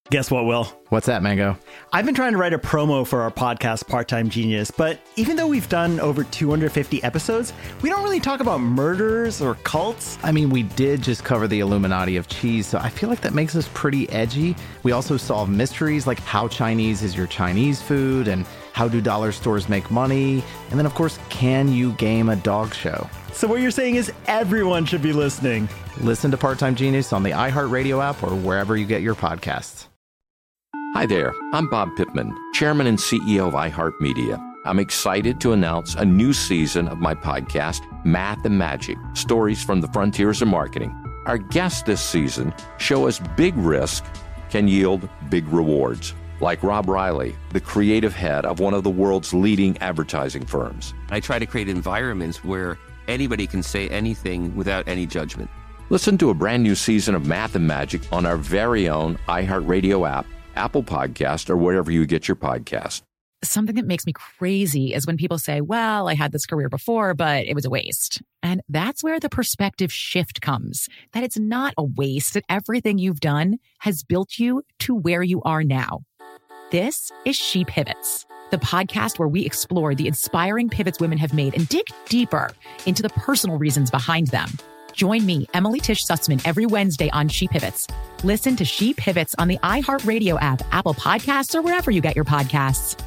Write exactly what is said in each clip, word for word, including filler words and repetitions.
Guess what, Will? What's that, Mango? I've been trying to write a promo for our podcast, Part-Time Genius, but even though we've done over two hundred fifty episodes, we don't really talk about murders or cults. I mean, we did just cover the Illuminati of cheese, so I feel like that makes us pretty edgy. We also solve mysteries like how Chinese is your Chinese food and how do dollar stores make money? And then, of course, can you game a dog show? So what you're saying is everyone should be listening. Listen to Part-Time Genius on the iHeartRadio app or wherever you get your podcasts. Hi there, I'm Bob Pittman, Chairman and C E O of iHeartMedia. I'm excited to announce a new season of my podcast, Math and Magic, Stories from the Frontiers of Marketing. Our guests this season show us big risk can yield big rewards, like Rob Riley, the creative head of one of the world's leading advertising firms. I try to create environments where anybody can say anything without any judgment. Listen to a brand new season of Math and Magic on our very own iHeartRadio app, Apple Podcast, or wherever you get your podcast. Something that makes me crazy is when people say, well, I had this career before, but it was a waste. And that's where the perspective shift comes, that it's not a waste, that everything you've done has built you to where you are now. This is She Pivots, the podcast where we explore the inspiring pivots women have made and dig deeper into the personal reasons behind them. Join me, Emily Tish Sussman, every Wednesday on She Pivots. Listen to She Pivots on the iHeartRadio app, Apple Podcasts, or wherever you get your podcasts.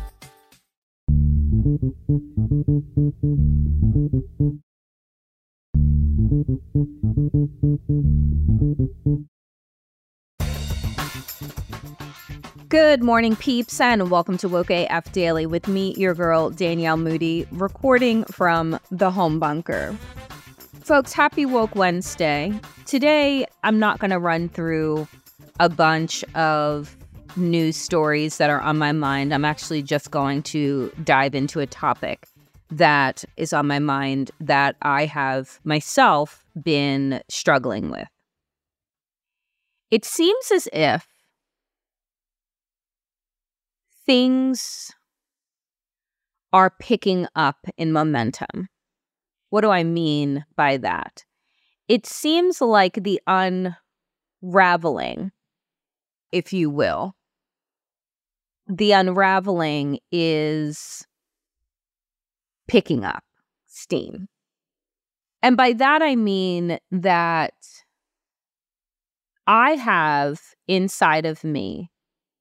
Good morning, peeps, and welcome to Woke A F Daily with me, your girl, Danielle Moody, recording from the home bunker. Folks, happy Woke Wednesday. Today, I'm not going to run through a bunch of news stories that are on my mind. I'm actually just going to dive into a topic that is on my mind that I have myself been struggling with. It seems as if things are picking up in momentum. What do I mean by that? It seems like the unraveling, if you will, the unraveling is picking up steam. And by that, I mean that I have inside of me,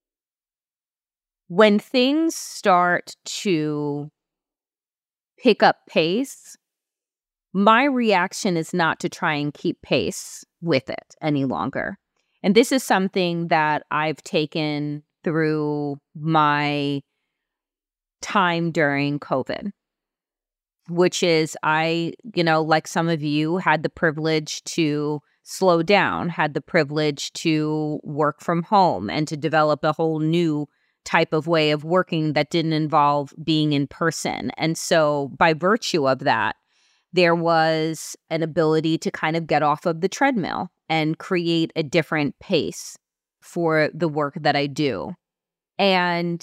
when things start to pick up pace, my reaction is not to try and keep pace with it any longer. And this is something that I've taken through my time during COVID, which is I, you know, like some of you, had the privilege to slow down, had the privilege to work from home and to develop a whole new type of way of working that didn't involve being in person. And so by virtue of that, there was an ability to kind of get off of the treadmill and create a different pace for the work that I do. And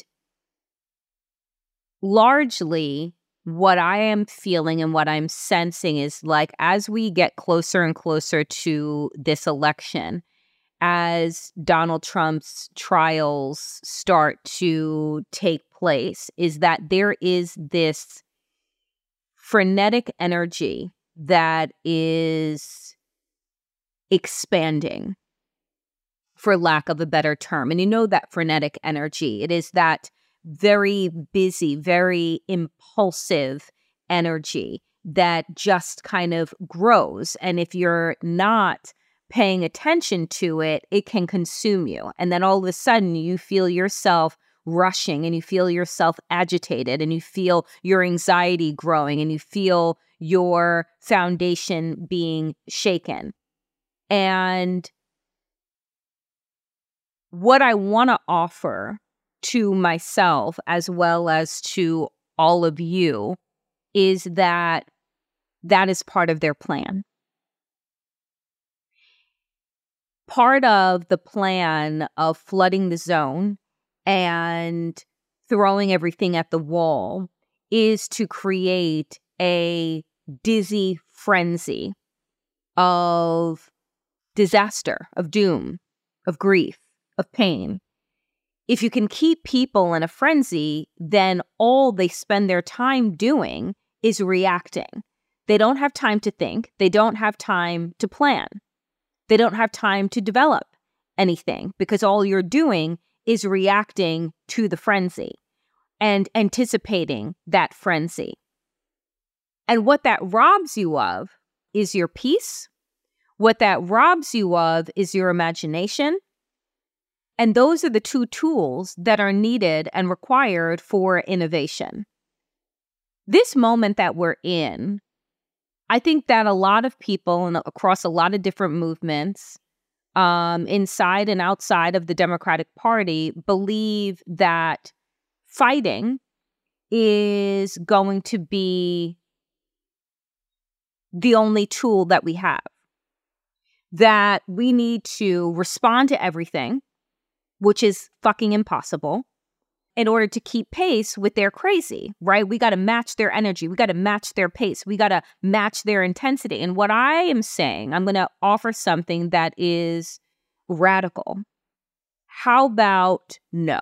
largely, what I am feeling and what I'm sensing is like as we get closer and closer to this election, as Donald Trump's trials start to take place, is that there is this frenetic energy that is expanding, for lack of a better term. And you know that frenetic energy. It is that very busy, very impulsive energy that just kind of grows. And if you're not paying attention to it, it can consume you. And then all of a sudden you feel yourself rushing and you feel yourself agitated and you feel your anxiety growing and you feel your foundation being shaken. And what I want to offer to myself as well as to all of you is that that is part of their plan. Part of the plan of flooding the zone and throwing everything at the wall is to create a dizzy frenzy of disaster, of doom, of grief, of pain. if you can keep people in a frenzy, then all they spend their time doing is reacting. They don't have time to think. They don't have time to plan. They don't have time to develop anything because all you're doing is reacting to the frenzy and anticipating that frenzy. And what that robs you of is your peace. What that robs you of is your imagination. And those are the two tools that are needed and required for innovation. This moment that we're in, I think that a lot of people and across a lot of different movements, um, inside and outside of the Democratic Party, believe that fighting is going to be the only tool that we have. That we need to respond to everything, which is fucking impossible, in order to keep pace with their crazy, right? We got to match their energy. We got to match their pace. We got to match their intensity. And what I am saying, I'm going to offer something that is radical. How about no?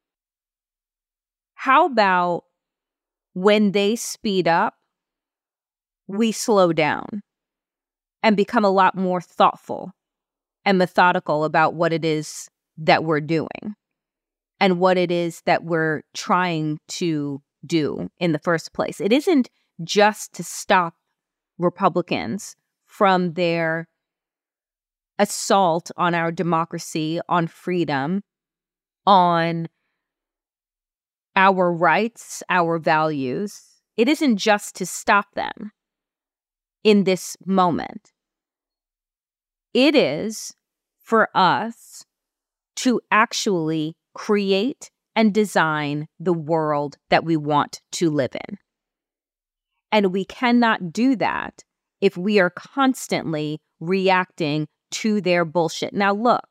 How about when they speed up, we slow down and become a lot more thoughtful and methodical about what it is that we're doing and what it is that we're trying to do in the first place. It isn't just to stop Republicans from their assault on our democracy, on freedom, on our rights, our values. It isn't just to stop them in this moment. It is for us to actually create and design the world that we want to live in. And we cannot do that if we are constantly reacting to their bullshit. Now, look,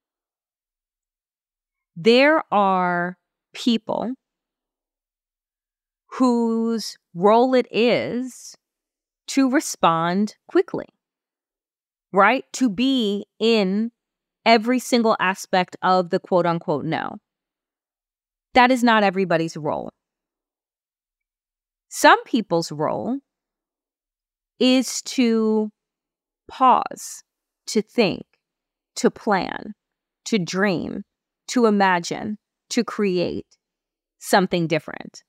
there are people whose role it is to respond quickly, right? To be in every single aspect of the quote unquote no. That is not everybody's role. Some people's role is to pause, to think, to plan, to dream, to imagine, to create something different.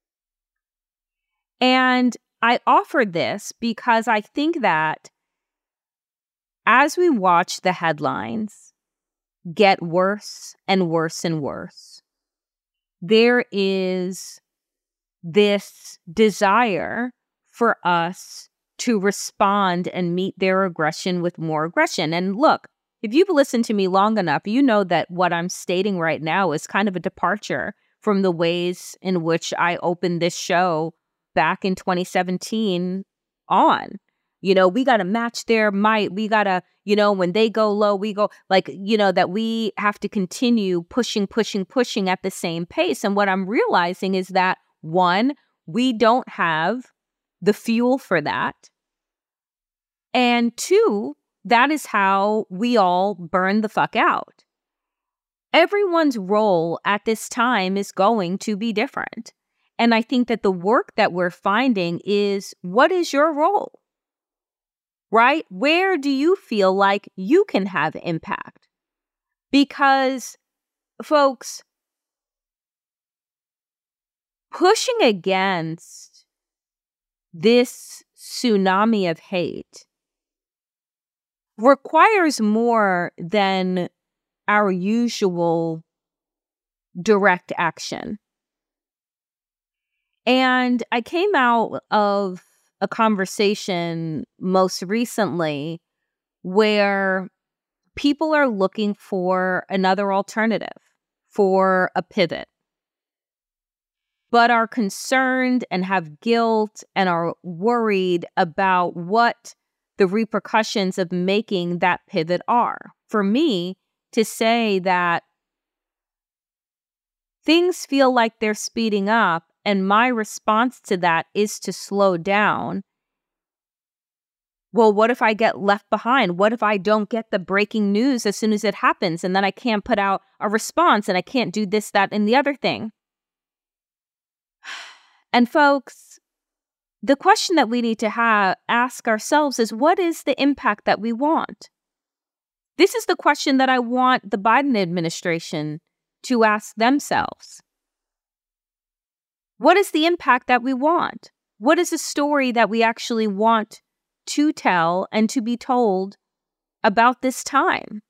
And I offer this because I think that as we watch the headlines get worse and worse and worse, there is this desire for us to respond and meet their aggression with more aggression. And look, if you've listened to me long enough, you know that what I'm stating right now is kind of a departure from the ways in which I opened this show back in twenty seventeen on. You know, we got to match their might. We got to, you know, when they go low, we go like, you know, that we have to continue pushing, pushing, pushing at the same pace. And what I'm realizing is that, one, we don't have the fuel for that. And two, that is how we all burn the fuck out. Everyone's role at this time is going to be different. And I think that the work that we're finding is, what is your role? Right? Where do you feel like you can have impact? Because, folks, pushing against this tsunami of hate requires more than our usual direct action. And I came out of a conversation most recently where people are looking for another alternative, for a pivot, but are concerned and have guilt and are worried about what the repercussions of making that pivot are. For me, to say that things feel like they're speeding up, and my response to that is to slow down, well, what if I get left behind? What if I don't get the breaking news as soon as it happens and then I can't put out a response and I can't do this, that, and the other thing? And folks, the question that we need to have, ask ourselves is, what is the impact that we want? This is the question that I want the Biden administration to ask themselves. What is the impact that we want? What is the story that we actually want to tell and to be told about this time?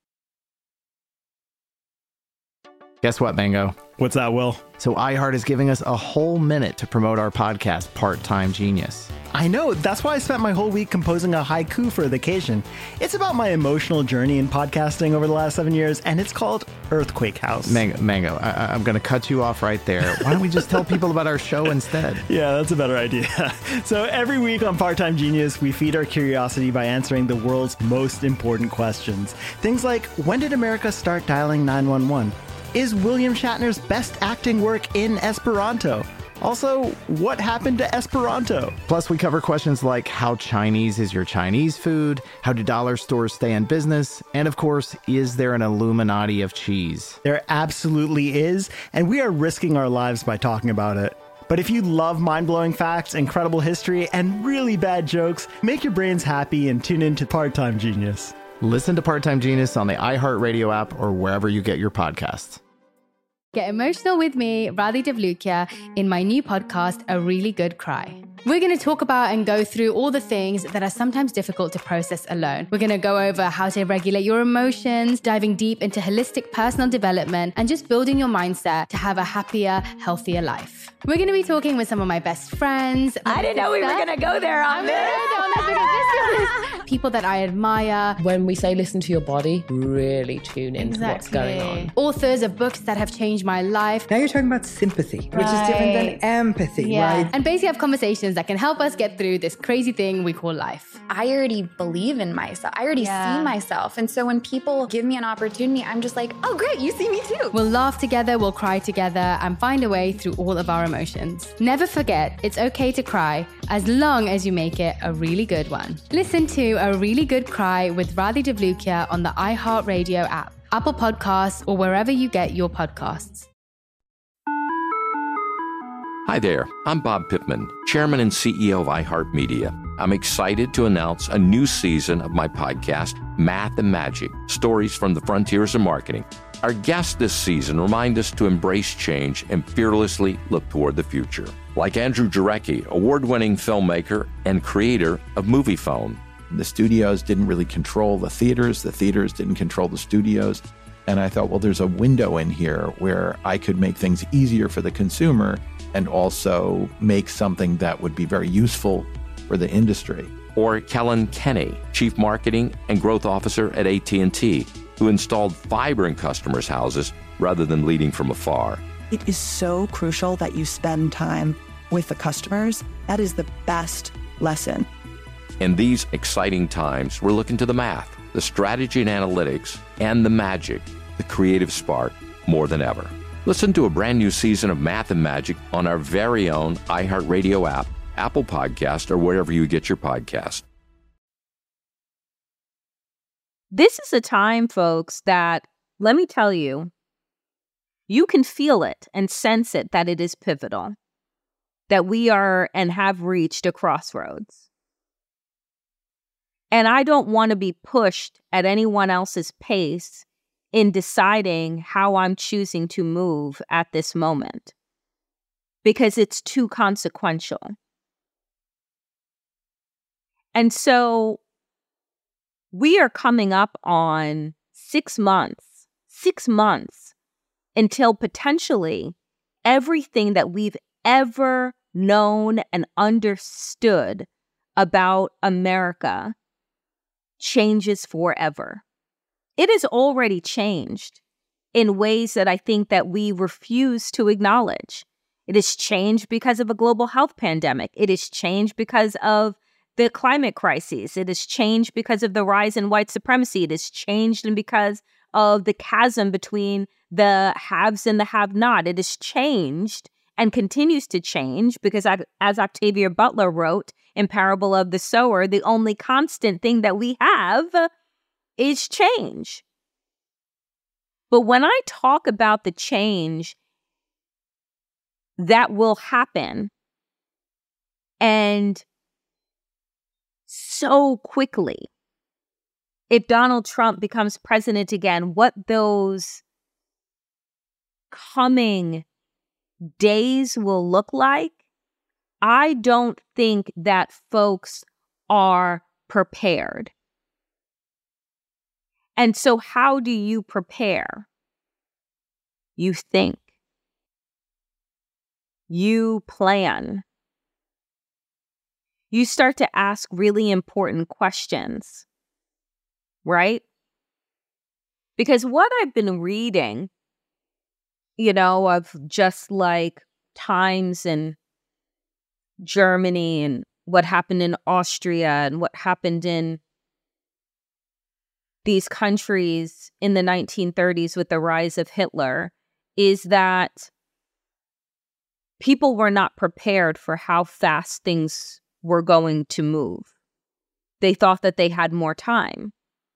Guess what, Mango? What's that, Will? So iHeart is giving us a whole minute to promote our podcast, Part-Time Genius. I know. That's why I spent my whole week composing a haiku for the occasion. It's about my emotional journey in podcasting over the last seven years, and it's called Earthquake House. Mango, Mango I, I'm going to cut you off right there. Why don't we just tell people about our show instead? Yeah, that's a better idea. So every week on Part-Time Genius, we feed our curiosity by answering the world's most important questions. Things like, when did America start dialing nine one one? Is William Shatner's best acting work in Esperanto? Also, what happened to Esperanto? Plus, we cover questions like, how Chinese is your Chinese food? How do dollar stores stay in business? And of course, is there an Illuminati of cheese? There absolutely is, and we are risking our lives by talking about it. But if you love mind-blowing facts, incredible history, and really bad jokes, make your brains happy and tune in to Part-Time Genius. Listen to Part-Time Genius on the iHeartRadio app or wherever you get your podcasts. Get emotional with me, Radhi Devlukia, in my new podcast, A Really Good Cry. We're going to talk about and go through all the things that are sometimes difficult to process alone. We're going to go over how to regulate your emotions, diving deep into holistic personal development, and just building your mindset to have a happier, healthier life. We're going to be talking with some of my best friends. I didn't know we were going to go there on this. People that I admire. When we say listen to your body, really tune into exactly. what's going on. Authors of books that have changed my life. Now you're talking about sympathy, right. which is different than empathy, yeah. right? And basically have conversations that can help us get through this crazy thing we call life. I already believe in myself. I already yeah. see myself. And so when people give me an opportunity, I'm just like, oh, great, you see me too. We'll laugh together, we'll cry together, and find a way through all of our emotions. Never forget, it's okay to cry, as long as you make it a really good one. Listen to A Really Good Cry with Radhi Devlukia on the iHeartRadio app, Apple Podcasts, or wherever you get your podcasts. Hi there, I'm Bob Pittman, Chairman and C E O of iHeartMedia. I'm excited to announce a new season of my podcast, Math and Magic, Stories from the Frontiers of Marketing. Our guests this season remind us to embrace change and fearlessly look toward the future. Like Andrew Jarecki, award-winning filmmaker and creator of MoviePhone. The studios didn't really control the theaters. The theaters didn't control the studios. And I thought, well, there's a window in here where I could make things easier for the consumer and also make something that would be very useful for the industry. Or Kellen Kenny, Chief Marketing and Growth Officer at A T and T, who installed fiber in customers' houses rather than leading from afar. It is so crucial that you spend time with the customers. That is the best lesson. In these exciting times, we're looking to the math, the strategy and analytics, and the magic, the creative spark, more than ever. Listen to a brand new season of Math and Magic on our very own iHeartRadio app, Apple Podcast, or wherever you get your podcast. This is a time, folks, that, let me tell you, you can feel it and sense it that it is pivotal, that we are and have reached a crossroads. And I don't want to be pushed at anyone else's pace in deciding how I'm choosing to move at this moment, because it's too consequential. And so we are coming up on six months, six months until potentially everything that we've ever known and understood about America changes forever. It has already changed in ways that I think that we refuse to acknowledge. It has changed because of a global health pandemic. It has changed because of the climate crises. It has changed because of the rise in white supremacy. It has changed and because of the chasm between the haves and the have-not. It has changed and continues to change because, as Octavia Butler wrote in Parable of the Sower, the only constant thing that we have is change. But when I talk about the change that will happen, and so quickly, if Donald Trump becomes president again, what those coming days will look like, I don't think that folks are prepared. And so how do you prepare? You think. You plan. You start to ask really important questions, right? Because what I've been reading, you know, of just like times in Germany and what happened in Austria and what happened in these countries in the nineteen thirties with the rise of Hitler, is that people were not prepared for how fast things were going to move. They thought that they had more time.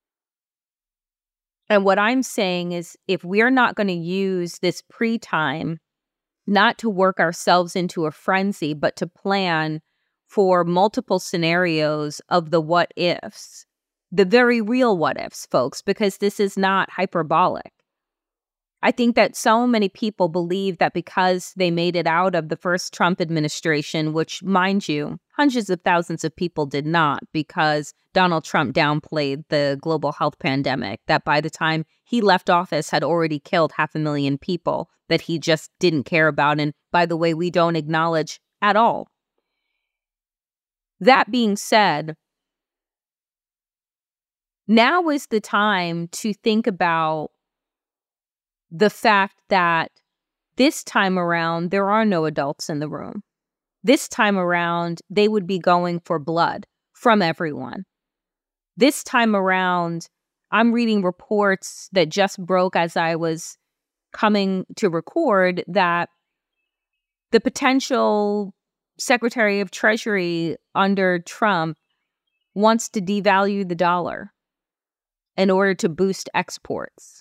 And what I'm saying is, if we're not going to use this pre-time not to work ourselves into a frenzy, but to plan for multiple scenarios of the what ifs, the very real what ifs, folks, because this is not hyperbolic. I think that so many people believe that because they made it out of the first Trump administration, which, mind you, hundreds of thousands of people did not, because Donald Trump downplayed the global health pandemic, that by the time he left office had already killed half a million people that he just didn't care about. And by the way, we don't acknowledge at all. That being said, now is the time to think about the fact that this time around, there are no adults in the room. This time around, they would be going for blood from everyone. This time around, I'm reading reports that just broke as I was coming to record that the potential Secretary of Treasury under Trump wants to devalue the dollar in order to boost exports.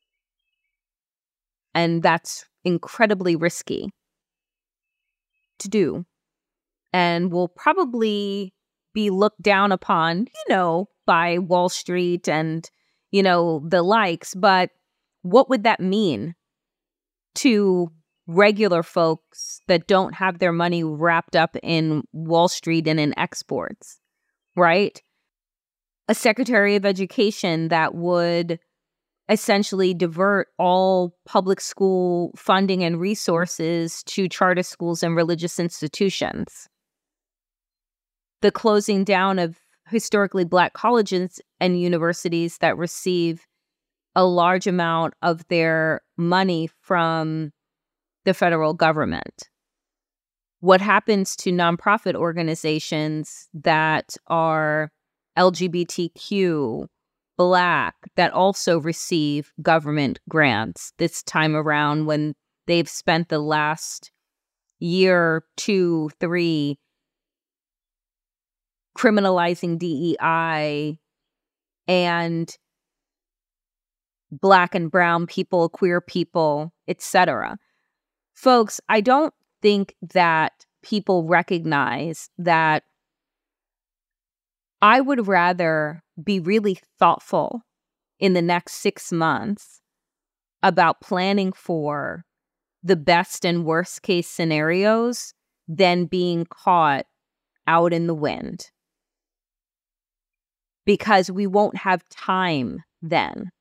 And that's incredibly risky to do, and will probably be looked down upon, you know, by Wall Street and, you know, the likes. But what would that mean to regular folks that don't have their money wrapped up in Wall Street and in exports, right? A Secretary of Education that would essentially divert all public school funding and resources to charter schools and religious institutions. The closing down of historically Black colleges and universities that receive a large amount of their money from the federal government. What happens to nonprofit organizations that are L G B T Q, Black, that also receive government grants this time around, when they've spent the last year, two, three, criminalizing D E I and Black and brown people, queer people, et cetera. Folks, I don't think that people recognize that I would rather be really thoughtful in the next six months about planning for the best and worst case scenarios than being caught out in the wind. Because we won't have time then.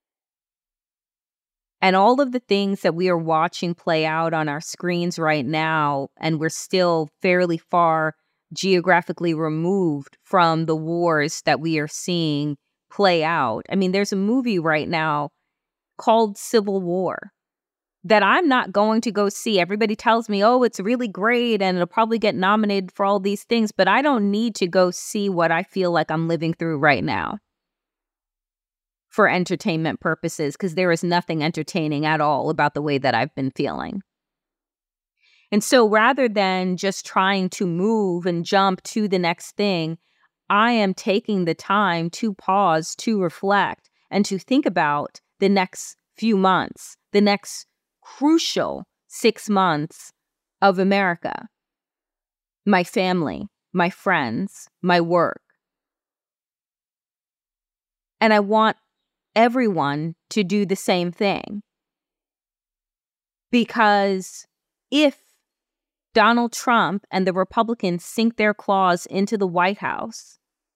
And all of the things that we are watching play out on our screens right now, and we're still fairly far geographically removed from the wars that we are seeing play out. I mean, there's a movie right now called Civil War that I'm not going to go see. Everybody tells me, oh, it's really great and it'll probably get nominated for all these things, but I don't need to go see what I feel like I'm living through right now for entertainment purposes, because there is nothing entertaining at all about the way that I've been feeling. And so rather than just trying to move and jump to the next thing, I am taking the time to pause, to reflect, and to think about the next few months, the next crucial six months of America, my family, my friends, my work. And I want everyone to do the same thing. Because if Donald Trump and the Republicans sink their claws into the White House,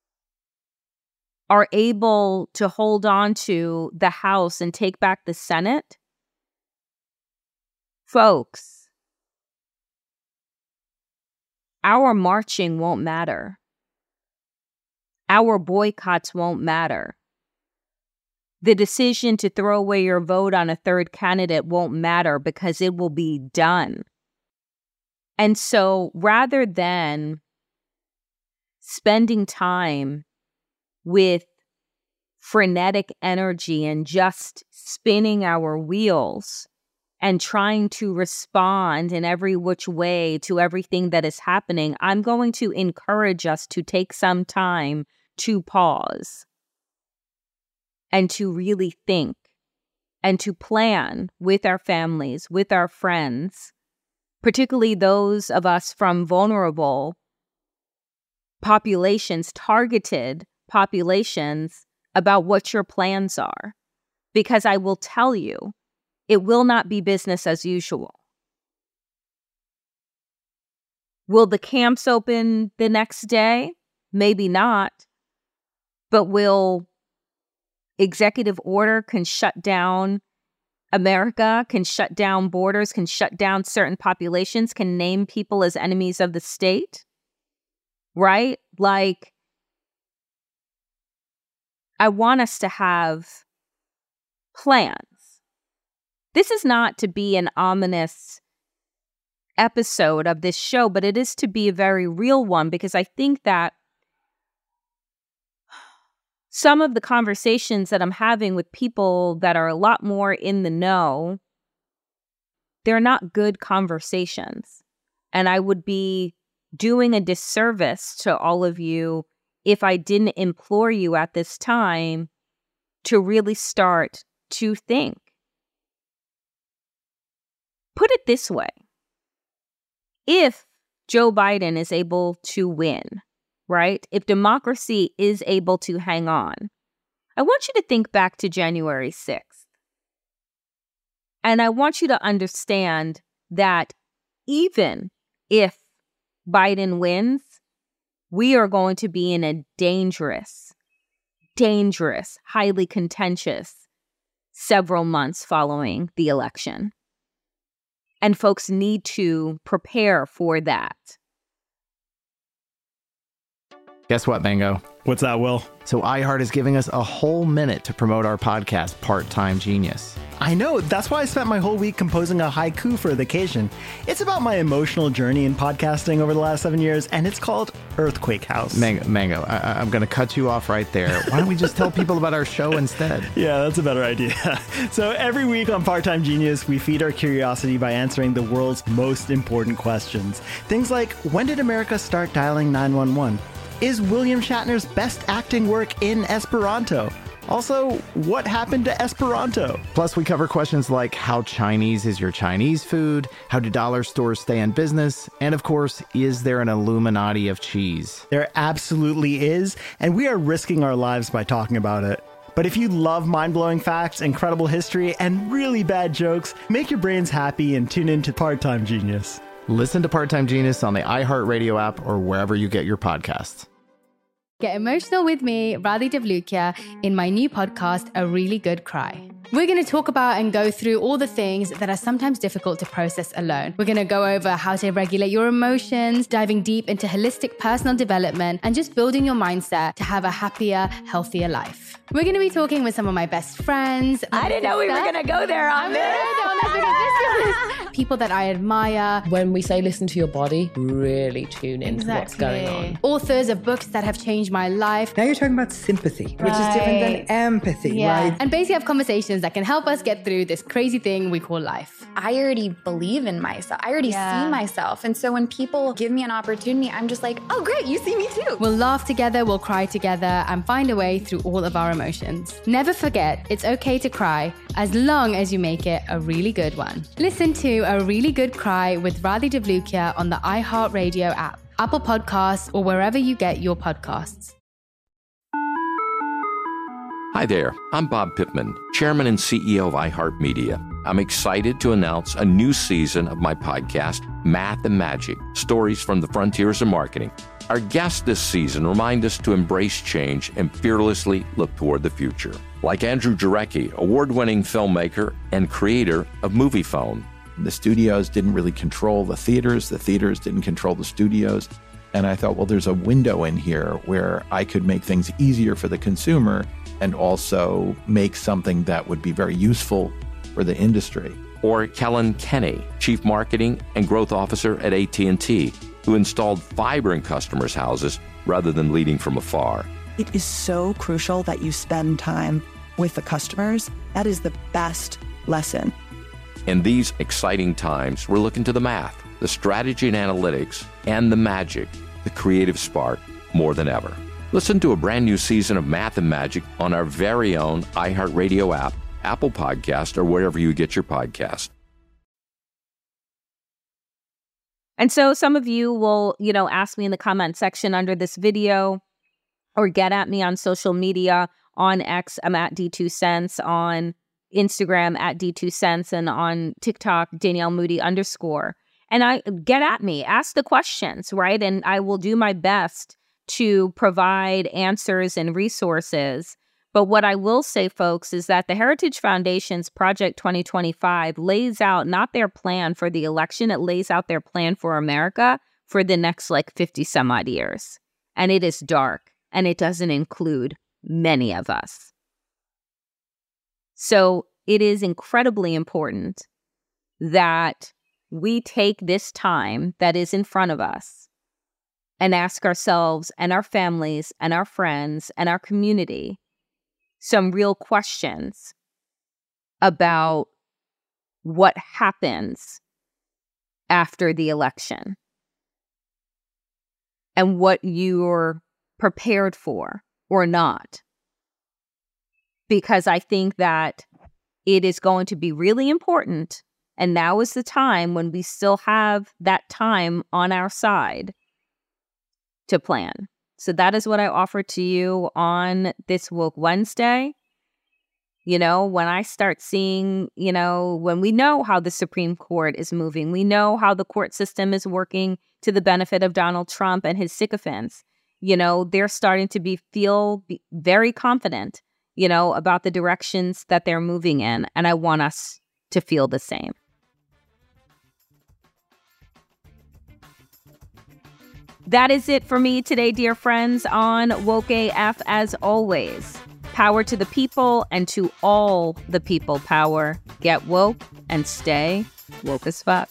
are able to hold on to the House and take back the Senate, folks, our marching won't matter. Our boycotts won't matter. The decision to throw away your vote on a third candidate won't matter because it will be done. And so rather than spending time with frenetic energy and just spinning our wheels and trying to respond in every which way to everything that is happening, I'm going to encourage us to take some time to pause and to really think and to plan with our families, with our friends, particularly those of us from vulnerable populations, targeted populations, about what your plans are. Because I will tell you, it will not be business as usual. Will the camps open the next day? Maybe not. But will executive order can shut down America, can shut down borders, can shut down certain populations, can name people as enemies of the state? Right? Like, I want us to have plans. This is not to be an ominous episode of this show, but it is to be a very real one, because I think that some of the conversations that I'm having with people that are a lot more in the know, they're not good conversations. And I would be doing a disservice to all of you if I didn't implore you at this time to really start to think. Put it this way. If Joe Biden is able to win, right? If democracy is able to hang on, I want you to think back to January sixth. And I want you to understand that even if Biden wins, we are going to be in a dangerous, dangerous, highly contentious several months following the election. And folks need to prepare for that. Guess what, Mango? What's that, Will? So iHeart is giving us a whole minute to promote our podcast, Part-Time Genius. I know. That's why I spent my whole week composing a haiku for the occasion. It's about my emotional journey in podcasting over the last seven years, and it's called Earthquake House. Mango, Mango I, I'm going to cut you off right there. Why don't we just tell people about our show instead? Yeah, that's a better idea. So every week on Part-Time Genius, we feed our curiosity by answering the world's most important questions. Things like, when did America start dialing nine one one? Is William Shatner's best acting work in Esperanto? Also, what happened to Esperanto? Plus, we cover questions like, how Chinese is your Chinese food? How do dollar stores stay in business? And of course, is there an Illuminati of cheese? There absolutely is, and we are risking our lives by talking about it. But if you love mind-blowing facts, incredible history, and really bad jokes, make your brains happy and tune in to Part-Time Genius. Listen to Part-Time Genius on the iHeartRadio app or wherever you get your podcasts. Get emotional with me, Radhi Devlukia, in my new podcast, A Really Good Cry. We're going to talk about and go through all the things that are sometimes difficult to process alone. We're going to go over how to regulate your emotions, diving deep into holistic personal development, and just building your mindset to have a happier, healthier life. We're going to be talking with some of my best friends. I didn't know we were going to go there on this. I'm going to go there on this because this is people that I admire. When we say listen to your body, really tune into Exactly. what's going on. Authors of books that have changed my life. Now you're talking about sympathy, which is different than empathy, Yeah. right? And basically have conversations that can help us get through this crazy thing we call life. I already believe in myself. I already Yeah. see myself. And so when people give me an opportunity, I'm just like, oh, great, you see me too. We'll laugh together, we'll cry together, and find a way through all of our emotions. Never forget, it's okay to cry as long as you make it a really good one. Listen to A Really Good Cry with Radhi Devlukia on the iHeartRadio app, Apple Podcasts, or wherever you get your podcasts. Hi there, I'm Bob Pittman, Chairman and C E O of iHeartMedia. I'm excited to announce a new season of my podcast, Math and Magic, Stories from the Frontiers of Marketing. Our guests this season remind us to embrace change and fearlessly look toward the future. Like Andrew Jarecki, award-winning filmmaker and creator of Moviefone. The studios didn't really control the theaters. The theaters didn't control the studios. And I thought, well, there's a window in here where I could make things easier for the consumer and also make something that would be very useful for the industry. Or Kellen Kenny, Chief Marketing and Growth Officer at A T and T, who installed fiber in customers' houses rather than leading from afar. It is so crucial that you spend time with the customers. That is the best lesson. In these exciting times, we're looking to the math, the strategy and analytics, and the magic, the creative spark, more than ever. Listen to a brand new season of Math and Magic on our very own iHeartRadio app, Apple Podcast, or wherever you get your podcast. And so some of you will, you know, ask me in the comment section under this video or get at me on social media. On X, I'm at D two Cents, on Instagram at D two Cents, and on TikTok, Danielle Moody underscore. And I get at me, ask the questions, right? And I will do my best to provide answers and resources. But what I will say, folks, is that the Heritage Foundation's Project twenty twenty-five lays out not their plan for the election, it lays out their plan for America for the next like fifty some odd years. And it is dark, and it doesn't include many of us. So it is incredibly important that we take this time that is in front of us and ask ourselves and our families and our friends and our community some real questions about what happens after the election and what you're prepared for or not. Because I think that it is going to be really important, and now is the time when we still have that time on our side to plan. So that is what I offer to you on this Woke Wednesday. You know, when I start seeing, you know, when we know how the Supreme Court is moving, we know how the court system is working to the benefit of Donald Trump and his sycophants. You know, they're starting to be feel very confident, you know, about the directions that they're moving in. And I want us to feel the same. That is it for me today, dear friends, on Woke A F. As always, power to the people, and to all the people power. Get woke and stay woke as fuck.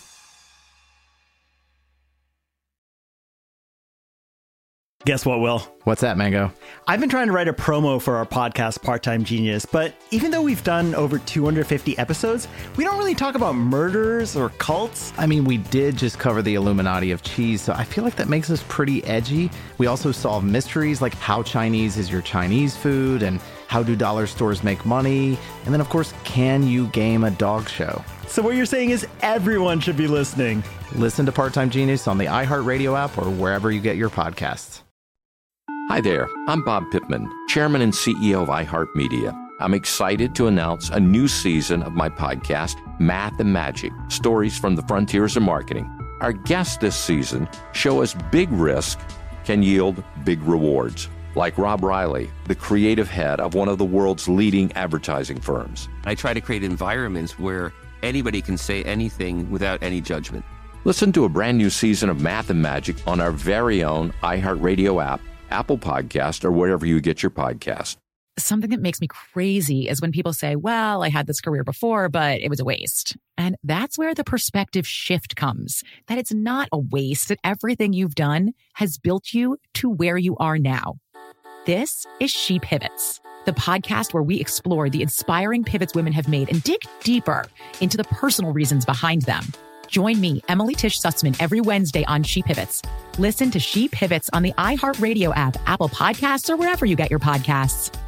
Guess what, Will? What's that, Mango? I've been trying to write a promo for our podcast, Part-Time Genius, but even though we've done over two hundred fifty episodes, we don't really talk about murders or cults. I mean, we did just cover the Illuminati of cheese, so I feel like that makes us pretty edgy. We also solve mysteries like how Chinese is your Chinese food, and how do dollar stores make money, and then, of course, can you game a dog show? So what you're saying is everyone should be listening. Listen to Part-Time Genius on the iHeartRadio app or wherever you get your podcasts. Hi there, I'm Bob Pittman, Chairman and C E O of iHeartMedia. I'm excited to announce a new season of my podcast, Math and Magic, Stories from the Frontiers of Marketing. Our guests this season show us big risk can yield big rewards, like Rob Riley, the creative head of one of the world's leading advertising firms. I try to create environments where anybody can say anything without any judgment. Listen to a brand new season of Math and Magic on our very own iHeartRadio app, Apple Podcast, or wherever you get your podcast. Something that makes me crazy is when people say, well, I had this career before, but it was a waste. And that's where the perspective shift comes, that it's not a waste, that everything you've done has built you to where you are now. This is She Pivots, the podcast where we explore the inspiring pivots women have made and dig deeper into the personal reasons behind them. Join me, Emily Tish Sussman, every Wednesday on She Pivots. Listen to She Pivots on the iHeartRadio app, Apple Podcasts, or wherever you get your podcasts.